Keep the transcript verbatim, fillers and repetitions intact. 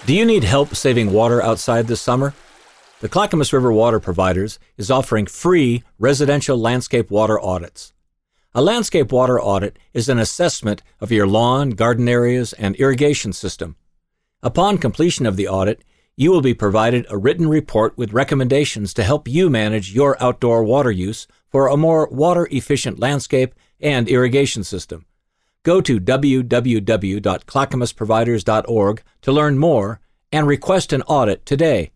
Do you need help saving water outside this summer? The Clackamas River Water Providers is offering free residential landscape water audits. A landscape water audit is an assessment of your lawn, garden areas, and irrigation system. Upon completion of the audit, you will be provided a written report with recommendations to help you manage your outdoor water use for a more water-efficient landscape and irrigation system. Go to w w w dot clackamas providers dot org to learn more and request an audit today.